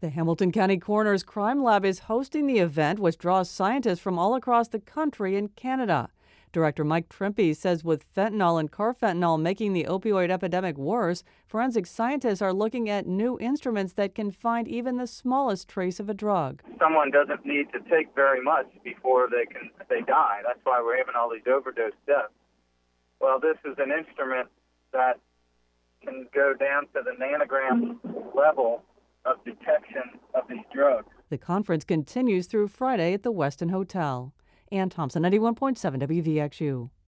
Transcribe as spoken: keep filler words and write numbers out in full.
The Hamilton County Coroner's Crime Lab is hosting the event, which draws scientists from all across the country and Canada. Director Mike Trimpe says with fentanyl and carfentanil making the opioid epidemic worse, forensic scientists are looking at new instruments that can find even the smallest trace of a drug. Someone doesn't need to take very much before they can they die. That's why we're having all these overdose deaths. Well, this is an instrument that can go down to the nanogram level of detection of these drugs. The conference continues through Friday at the Westin Hotel. Ann Thompson, ninety-one point seven W V X U.